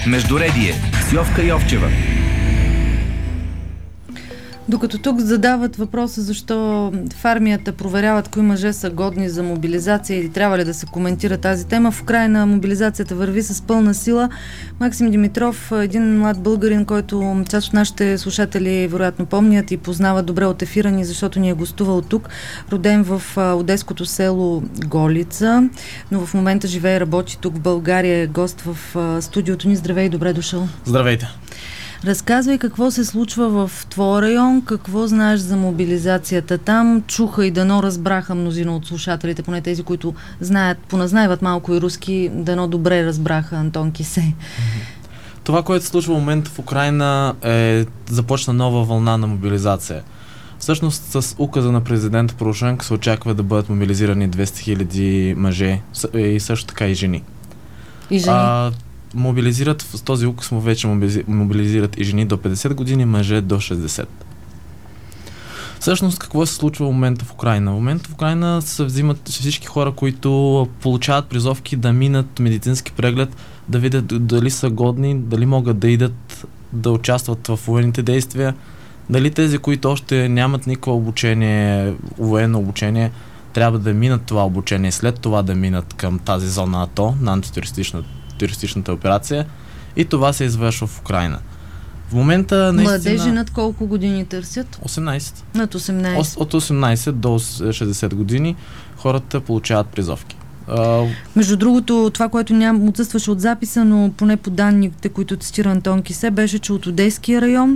Междуредие с Йовка Йовчева. Докато тук задават въпроса защо в армията проверяват кои мъже са годни за мобилизация или трябва ли да се коментира тази тема, в Украйна мобилизацията върви с пълна сила. Максим Димитров, един млад българин, който част от нашите слушатели вероятно помнят и познават добре от ефира ни, защото ни е гостувал тук, роден в одеското село Голица, но в момента живее и работи тук в България, е гост в студиото ни. Здравей и добре дошъл. Здравейте! Разказвай какво се случва в твой район, какво знаеш за мобилизацията там. Чуха и дано разбраха мнозина от слушателите, поне тези, които знаят, поназнайват малко и руски, дано добре разбраха Антон Кисе. Това, което се случва в момента в Украйна, започна нова вълна на мобилизация. Всъщност с указа на президента Порошенко се очаква да бъдат мобилизирани 200 000 мъже и също така и жени. И жени? Мобилизират, с този указ вече мобилизират и жени до 50 години, мъже до 60. Всъщност, какво се случва в момента в Украйна? В момента в Украйна се взимат всички хора, които получават призовки да минат медицински преглед, да видят дали са годни, дали могат да идат да участват в военните действия, дали тези, които още нямат никакво обучение, военно обучение, трябва да минат това обучение и след това да минат към тази зона АТО, на антитерористичната операция, и това се извършва в Украйна. В момента наистина... Младежи над колко години търсят? 18. Над 18. От 18 до 60 години хората получават призовки. Между другото, това, което отсъстваше от записа, но поне по данните, които цитира Антон Кисе, беше, че от Одеския район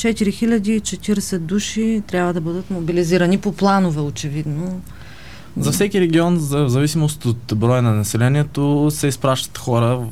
4040 души трябва да бъдат мобилизирани по планове, очевидно. За всеки регион, в зависимост от броя на населението, се изпращат хора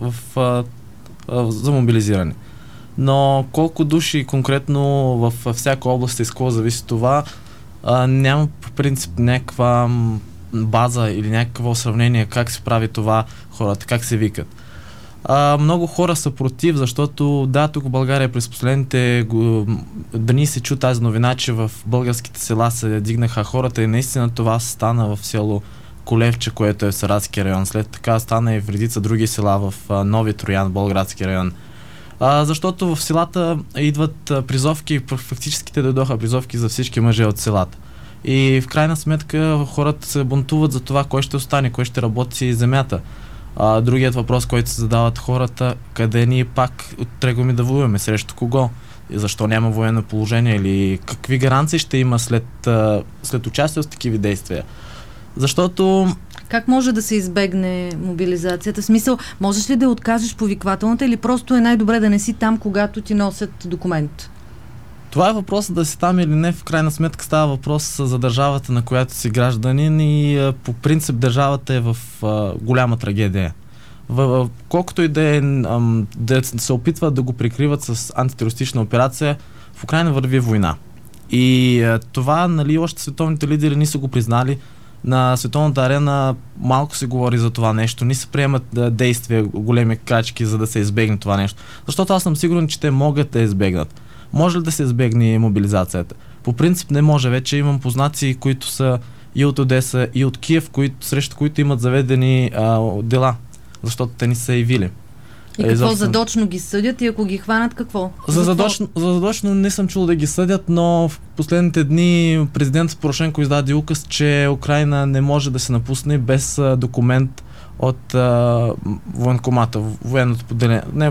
за мобилизиране. Но колко души конкретно във всяка област и с какво зависи това, няма по принцип някаква база или някакво сравнение как се прави това хората, как се викат. Много хора са против, защото да, тук в България през последните дни се чу тази новина, че в българските села се дигнаха хората и наистина това стана в село Колевче, което е в Саратския район. След така стана и в редица други села в Нови Троян, Болградски район. Защото в селата идват призовки, фактически те дойдоха призовки за всички мъже от селата. И в крайна сметка хората се бунтуват за това кой ще остане, кой ще работи земята. Другият въпрос, който се задават хората, къде ние пак тръгваме да воюваме, срещу кого? И защо няма военно положение или какви гаранции ще има след участие в такива действия? Защото... Как може да се избегне мобилизацията? В смисъл, можеш ли да откажеш повиквателната или просто е най-добре да не си там, когато ти носят документ? Това е въпрос да си там или не. В крайна сметка става въпрос за държавата, на която си гражданин, и по принцип държавата е в голяма трагедия. Колкото и да се опитват да го прикриват с антитерористична операция, в Украйна върви война. И това, нали, още световните лидери не са го признали. На световната арена малко се говори за това нещо. Не се приемат действия, големи крачки, за да се избегне това нещо. Защото аз съм сигурен, че те могат да избегнат. Може ли да се избегне мобилизацията? По принцип не може. Вече имам познати, които са и от Одеса, и от Киев, срещу които имат заведени дела, защото те не са явили. И какво задочно ги съдят и ако ги хванат, какво? За задочно не съм чул да ги съдят, но в последните дни президент Порошенко издаде указ, че Украйна не може да се напусне без документ от военкомата, военното поделение.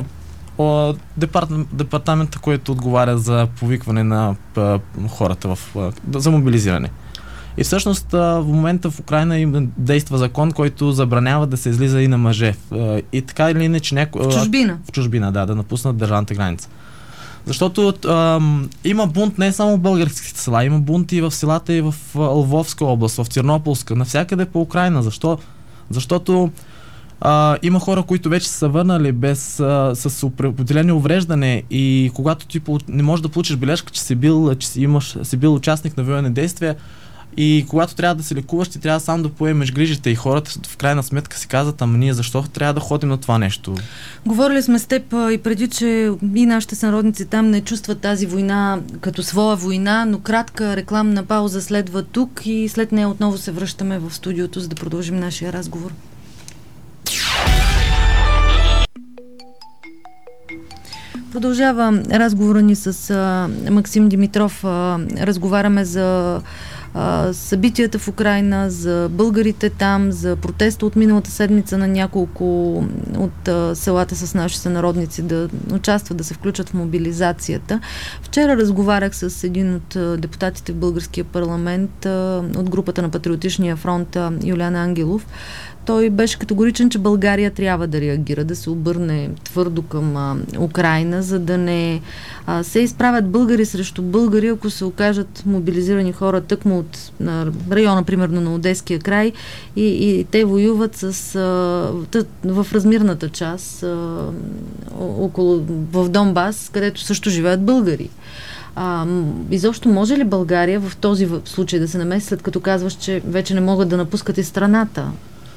Департамента, който отговаря за повикване на хората за мобилизиране. И всъщност в момента в Украйна им действа закон, който забранява да се излиза и на мъже. И така или иначе в чужбина. В чужбина, да напуснат държавната граница. Защото има бунт не само в българските села, има бунт и в селата, и в Лвовска област, в Тернополска, навсякъде по Украйна. Защо? Защото има хора, които вече са върнали с определени увреждане, и когато ти не можеш да получиш бележка, че си бил участник на военни действия, и когато трябва да се лекуваш, ти трябва сам да поемеш грижите, и хората в крайна сметка си казват: ама ние защо трябва да ходим на това нещо? Говорили сме с теб и преди, че и нашите сънародници там не чувстват тази война като своя война, но кратка рекламна пауза следва тук и след нея отново се връщаме в студиото, за да продължим нашия разговор. Продължава разговора ни с Максим Димитров. Разговаряме за събитията в Украйна, за българите там, за протеста от миналата седмица на няколко от селата с наши сънародници да участват, да се включат в мобилизацията. Вчера разговарях с един от депутатите в българския парламент от групата на Патриотичния фронт, Юлиан Ангелов. Той беше категоричен, че България трябва да реагира, да се обърне твърдо към Украйна, за да не се изправят българи срещу българи, ако се окажат мобилизирани хора тъкмо от района, примерно на Одеския край, и те воюват в размирната част в Донбас, където също живеят българи. Изобщо може ли България в този случай да се намеси, след като казваш, че вече не могат да напускат и страната?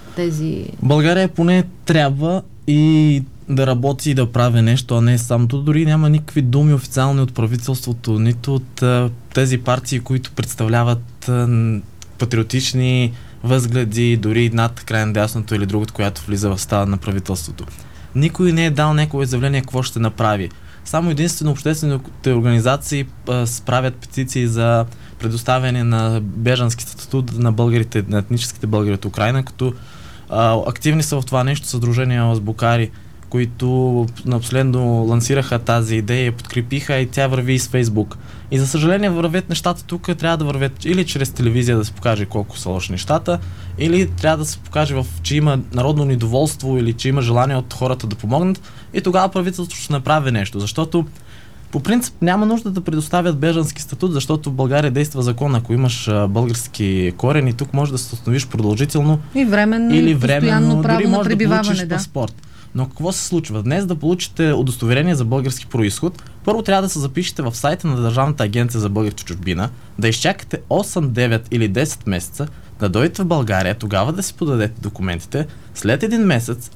България поне трябва и да работи и да прави нещо, а не самото. Дори няма никакви думи официални от правителството, нито от тези партии, които представляват патриотични възгледи, дори над крайно дясното или другото, която влиза в става на правителството. Никой не е дал някакво изявление какво ще направи. Само единствено обществените организации справят петиции за предоставяне на бежански статут на българите, на етническите българи от Украйна, като активни са в това нещо съдружения азбукари, които напоследно лансираха тази идея и подкрепиха, и тя върви и с Фейсбук. И за съжаление вървят нещата тук, трябва да вървят или чрез телевизия да се покаже колко са лоши нещата, или трябва да се покаже, че има народно недоволство или че има желание от хората да помогнат, и тогава правителството ще направи нещо, защото по принцип няма нужда да предоставят бежански статут, защото в България действа закон, ако имаш български корени, тук може да се установиш продължително и временно, или временно, право дори на може пребиваване, да получиш паспорт. Но какво се случва? Днес да получите удостоверение за български произход, първо трябва да се запишете в сайта на Държавната агенция за българите в чужбина, да изчакате 8, 9 или 10 месеца, да дойдете в България, тогава да си подадете документите, след един месец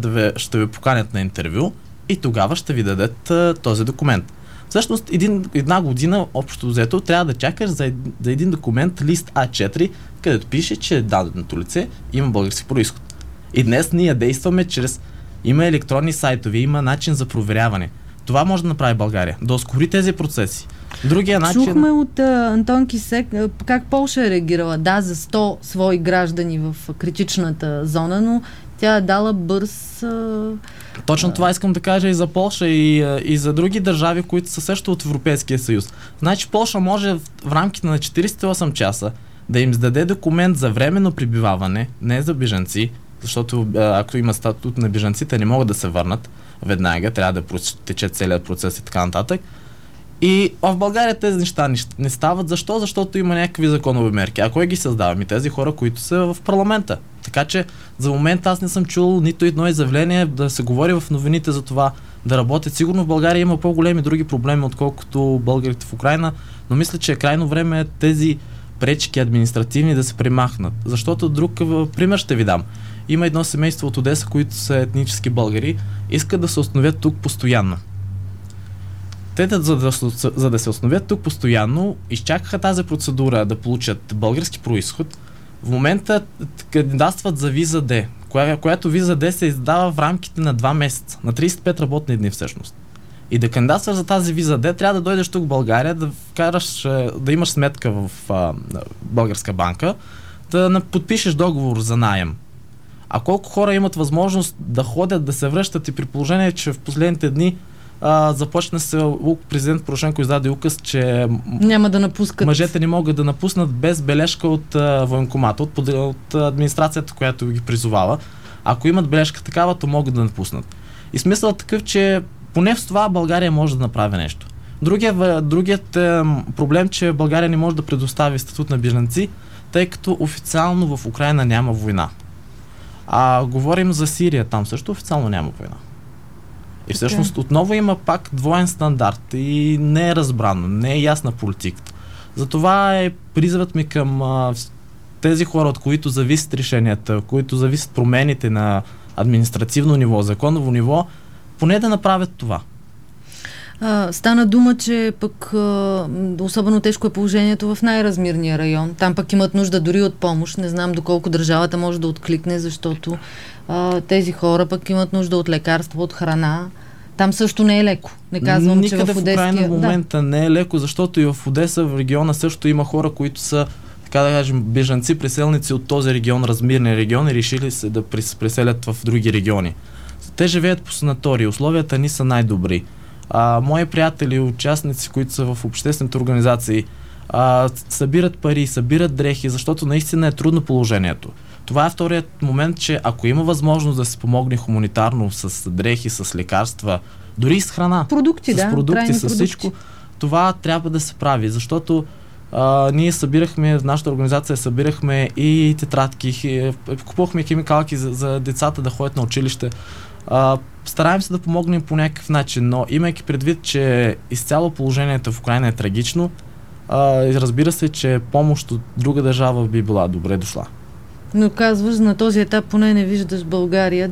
ще ви поканят на интервю и тогава ще ви дадат този документ. Всъщност една година общо взето трябва да чакаш за един документ лист А4, където пише, че даденото лице има български произход. И днес ние действаме има електронни сайтове, има начин за проверяване. Това може да направи България, да ускори тези процеси. Другия начин... Чухме от Антон Кисек как Полша е реагирала. Да, за 100 свои граждани в критичната зона, но тя е дала бърз... Точно това искам да кажа и за Полша, и за други държави, които са също от Европейския съюз. Значи Полша може в рамките на 48 часа да им даде документ за временно пребиваване, не за бежанци, защото ако има статут на бежанците, не могат да се върнат веднага, трябва да тече целият процес и така нататък. И в България тези неща не стават. Защо? Защото има някакви законови мерки. А кой ги създава? Тези хора, които са в парламента. Така че за момент аз не съм чул нито едно изявление да се говори в новините за това да работят. Сигурно в България има по-големи други проблеми, отколкото българите в Украйна, но мисля, че е крайно време тези пречки административни да се премахнат. Защото друг пример ще ви дам. Има едно семейство от Одеса, които са етнически българи, искат да се установят тук постоянно. Те, за да се установят тук постоянно, изчакаха тази процедура да получат български произход. В момента кандидатстват за виза Д, която виза Д се издава в рамките на 2 месеца, на 35 работни дни всъщност. И да кандидатстваш за тази виза Д, трябва да дойдеш тук в България, да имаш сметка в българска банка, да подпишеш договор за наем. А колко хора имат възможност да ходят, да се връщат, и при положение, че в последните дни започна се, президент Порошенко издаде указ, че няма да напускат. Мъжете не могат да напуснат без бележка от военкомата, от администрацията, която ги призовава. Ако имат бележка такава, то могат да напуснат. И смисълът такъв, че поне в това България може да направи нещо. Другият проблем, че България не може да предостави статут на бежанци, тъй като официално в Украйна няма война. Говорим за Сирия, там също официално няма война. И всъщност отново има пак двоен стандарт и не е разбрано, не е ясна политиката. Затова е призивът ми към тези хора, от които зависят решенията, които зависят промените на административно ниво, законово ниво, поне да направят това. Стана дума, че пък особено тежко е положението в най-размирния район. Там пък имат нужда дори от помощ. Не знам доколко държавата може да откликне, защото тези хора пък имат нужда от лекарства, от храна. Там също не е леко. Не казвам, Никъде че в Одеса... в Украйна в момента не е леко, защото и в Одеса, в региона също има хора, които са, така да кажем, бежанци, преселници от този регион, размирния регион, и решили се да преселят в други региони. Те живеят по санатории, условията ни са най-добри. Мои приятели, участници, които са в обществените организации, събират пари, събират дрехи, защото наистина е трудно положението. Това е вторият момент, че ако има възможност да се помогне хуманитарно с дрехи, с лекарства, дори с храна, продукти, с продукти, с всичко, това трябва да се прави, защото ние събирахме, в нашата организация събирахме и тетрадки, купувахме химикалки за децата да ходят на училище. Стараем се да помогнем по някакъв начин, но имайки предвид, че изцяло положението в Украйна е трагично, разбира се, че помощ от друга държава би била добре дошла. Но казваш, на този етап поне не виждаш България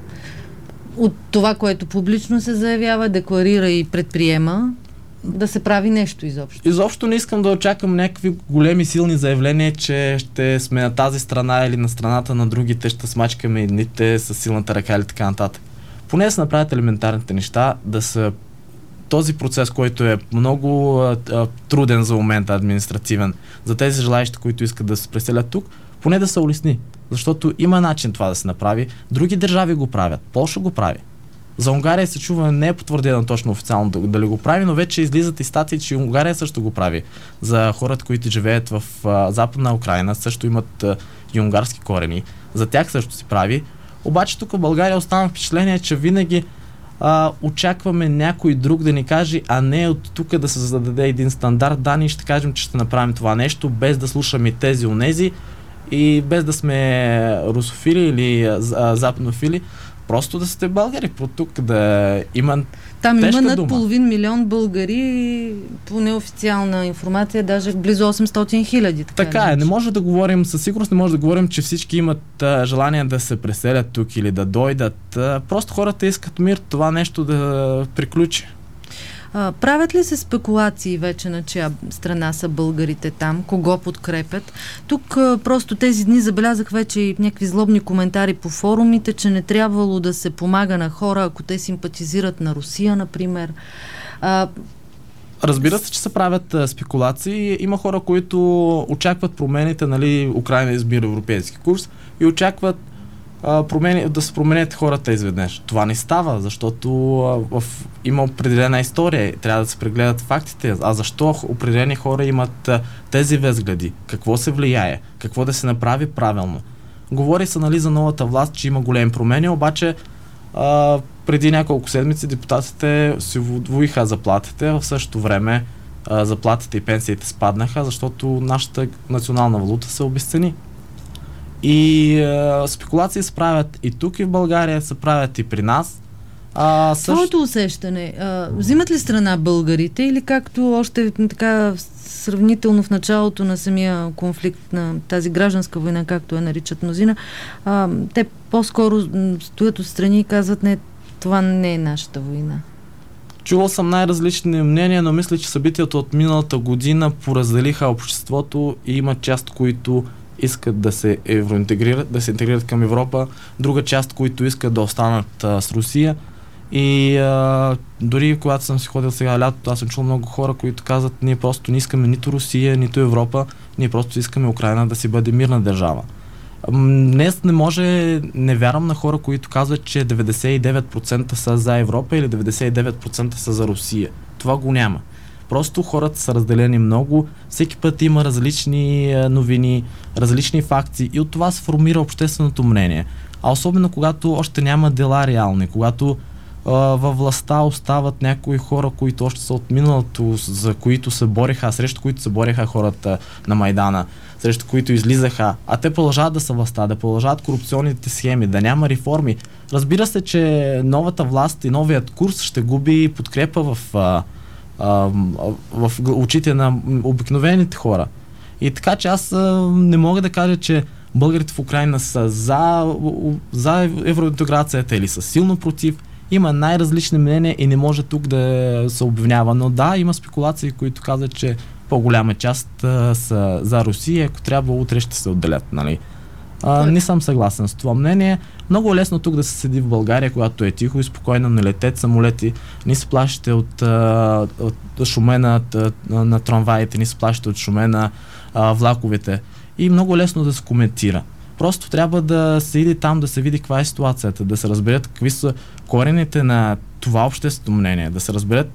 от това, което публично се заявява, декларира и предприема, да се прави нещо изобщо. Изобщо не искам да очаквам някакви големи силни заявления, че ще сме на тази страна или на страната на другите, ще смачкаме едните с силната ръка или така нататък. Поне да се направят елементарните неща, да са този процес, който е много труден за момента, административен, за тези желаещи, които искат да се преселят тук, поне да се улесни. Защото има начин това да се направи. Други държави го правят. Полша го прави. За Унгария се чува, не е потвърдено точно официално дали го прави, но вече излизат и статии, че Унгария също го прави. За хората, които живеят в Западна Украйна, също имат и унгарски корени. За тях също се прави. Обаче тук в България остана впечатление, че винаги очакваме някой друг да ни каже, а не от тук да се зададе един стандарт. Да, ние ще кажем, че ще направим това нещо, без да слушаме тези онези и без да сме русофили или западнофили. Просто да сте българи, по тук да има там тежка има над дума. 500 милион българи, по неофициална информация, даже близо 800 хиляди. Така е, не може да говорим, със сигурност не може да говорим, че всички имат желание да се преселят тук или да дойдат. Просто хората искат мир, това нещо да приключи. Правят ли се спекулации вече на чия страна са българите там? Кого подкрепят? Тук просто тези дни забелязах вече и някакви злобни коментари по форумите, че не трябвало да се помага на хора, ако те симпатизират на Русия, например. Разбира се, че се правят спекулации. Има хора, които очакват промените, нали, Украйна избира европейски курс и очакват да се променят хората изведнъж. Това не става, защото има определена история. Трябва да се прегледат фактите. А защо определени хора имат тези възгледи? Какво се влияе? Какво да се направи правилно? Говори се, нали, за новата власт, че има големи промени, обаче преди няколко седмици депутатите си удвоиха заплатите, в същото време заплатите и пенсиите спаднаха, защото нашата национална валута се обезцени. И спекулации се правят и тук, и в България, се правят и при нас. Твоето усещане, взимат ли страна българите или както още така сравнително в началото на самия конфликт, на тази гражданска война, както я наричат мнозина, те по-скоро стоят отстрани и казват, не, това не е нашата война? Чувал съм най-различни мнения, но мисля, че събитията от миналата година поразделиха обществото и има част, които искат да се евроинтегрират, да се интегрират към Европа, друга част, които искат да останат с Русия. И дори когато съм си ходил сега лятото, аз съм чул много хора, които казват, ние просто не искаме нито Русия, нито Европа, ние просто искаме Украйна да си бъде мирна държава. Днес не вярвам на хора, които казват, че 99% са за Европа или 99% са за Русия. Това го няма. Просто хората са разделени много, всеки път има различни новини, различни факти и от това се формира общественото мнение. А особено когато още няма дела реални, когато във властта остават някои хора, които още са от миналото, за които се бореха, срещу които се бореха хората на Майдана, срещу които излизаха, а те продължават да са властта, да продължават корупционните схеми, да няма реформи. Разбира се, че новата власт и новият курс ще губи подкрепа в очите на обикновените хора. И така, че аз не мога да кажа, че българите в Украйна са за евроинтеграцията или са силно против. Има най-различни мнения и не може тук да се обвинява. Но да, има спекулации, които казват, че по-голяма част са за Русия, ако трябва утре ще се отделят. Нали? Не съм съгласен с това мнение. Много е лесно тук да се седи в България, когато е тихо и спокойно, не летят самолети, не се плашите от шуме на трамваите, не се плашите от шуме на влаковете. И много лесно да се коментира. Просто трябва да се иде там, да се види каква е ситуацията, да се разберат какви са корените на това обществено мнение, да се разберат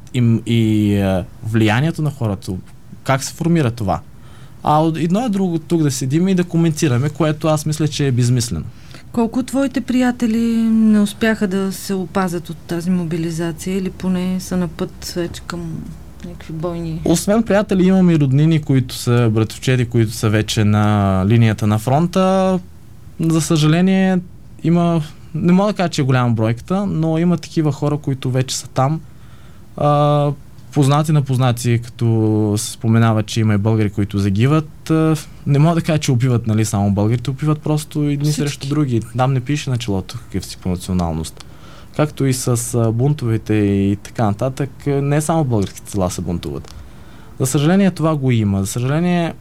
и влиянието на хората, как се формира това. Едно е друго тук да седим и да коментираме, което аз мисля, че е безмислено. Колко твоите приятели не успяха да се опазят от тази мобилизация или поне са на път вече към някакви бойни? Освен приятели, имам и роднини, които са братовчеди, които са вече на линията на фронта. За съжаление, не мога да кажа, че е голяма бройката, но има такива хора, които вече са там. Познати на познати, като се споменава, че има и българи, които загиват. Не мога да кажа, че убиват, нали, само българите, убиват просто едни срещу други. Там не пише на челото какъв си по националност. Както и с бунтовете и така нататък, не само българските села се бунтуват. За съжаление това го има. За съжаление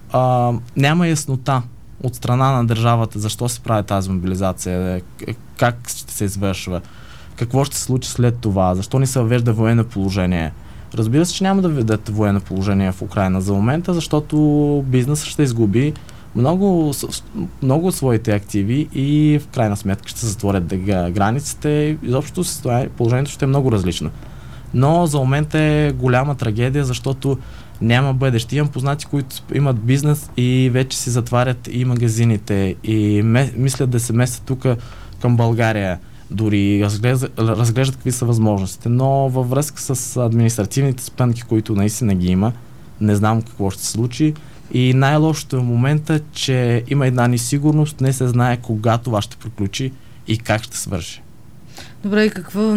няма яснота от страна на държавата защо се прави тази мобилизация, как ще се извършва, какво ще се случи след това, защо ни се въвежда военно положение. Разбира се, че няма да введат военно положение в Украйна за момента, защото бизнесът ще изгуби много от своите активи и в крайна сметка ще се затворят границите. Изобщо положението ще е много различно. Но за момента е голяма трагедия, защото няма бъдеще. Имам познати, които имат бизнес и вече си затварят и магазините и мислят да се местят тук към България. Дори разглеждат какви са възможностите. Но във връзка с административните спънки, които наистина ги има, не знам какво ще се случи. И най-лошото е в момента, че има една несигурност, не се знае кога това ще приключи и как ще свърши. Добре, и какво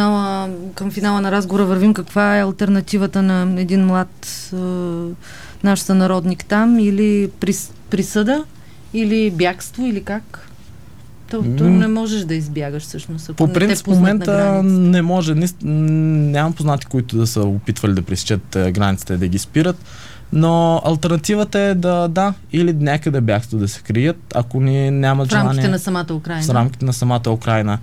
към финала на разговора вървим? Каква е алтернативата на един млад наш сънародник там? Или присъда? Или бягство? Или как? То не можеш да избягаш всъщност. По принцип в момента не може. Нямам познати, които да са опитвали да пресечат границите, да ги спират. Но алтернативата е или някъде бягство да се крият, ако нямат желание. В рамките на самата Украйна. В рамките на самата Украйна.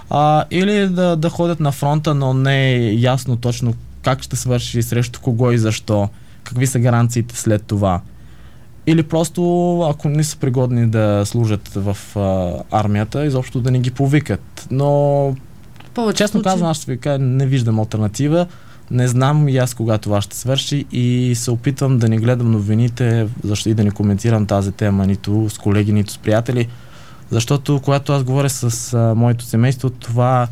Или да ходят на фронта, но не е ясно точно как ще свърши, срещу кого и защо, какви са гаранциите след това. Или просто, ако не са пригодни да служат в армията, изобщо да не ги повикат. Но честно казвам, аз ще ви кажа, не виждам алтернатива. Не знам и аз кога това ще свърши и се опитвам да не гледам новините, защо и да не коментирам тази тема нито с колеги, нито с приятели. Защото когато аз говоря с моето семейство, това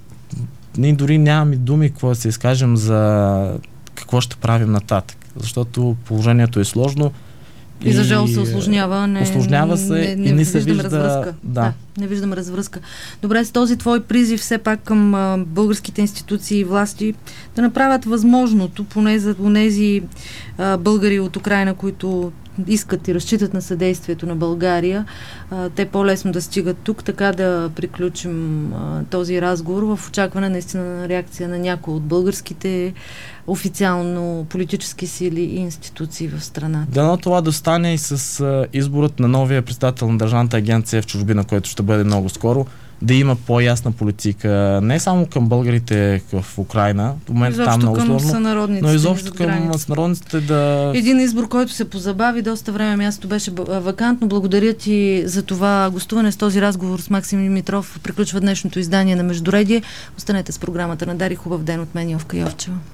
ние дори нямаме думи какво да се изкажем за какво ще правим нататък. Защото положението е сложно. И за жал се усложнява. Усложнява се и не се вижда развръзка. Да, не виждам развръзка. Добре, с този твой призив все пак към българските институции и власти да направят възможното, поне за тези българи от Украйна, които искат и разчитат на съдействието на България, те по-лесно да стигат тук, така да приключим този разговор в очакване наистина на реакция на някои от българските официално политически сили и институции в страната. Дано това да стане и с изборът на новия председател на Държавната агенция в чужбина, който ще бъде много скоро, да има по-ясна политика, не само към българите в Украйна, в момента там много сложно, но изобщо към сънародниците Един избор, който се позабави, доста време място беше вакантно. Благодаря ти за това гостуване. С този разговор с Максим Димитров приключва днешното издание на Междуредие. Останете с програмата на Дари. Хубав ден от мен, Йовка Йовчева.